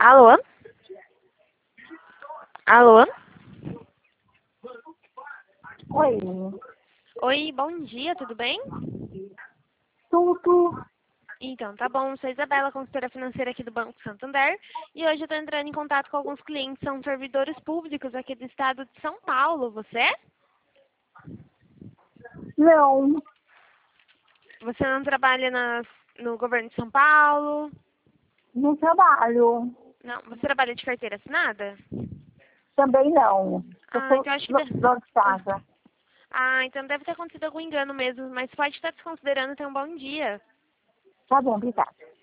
Alô? Alô? Oi, Oi, bom dia, tudo bem? tudo. Então, tá bom. Sou a Isabela, consultora financeira aqui do Banco Santander. E hoje eu tô entrando em contato com alguns clientes, são servidores públicos aqui do estado de São Paulo. Você é? Não, Você não trabalha no governo de São Paulo? não trabalho. Não. Você trabalha de carteira assinada? Também não. Eu Ah, sou então acho que... dona de casa. então deve ter acontecido algum engano mesmo, mas pode estar desconsiderando ter um bom dia. Tá bom, obrigada.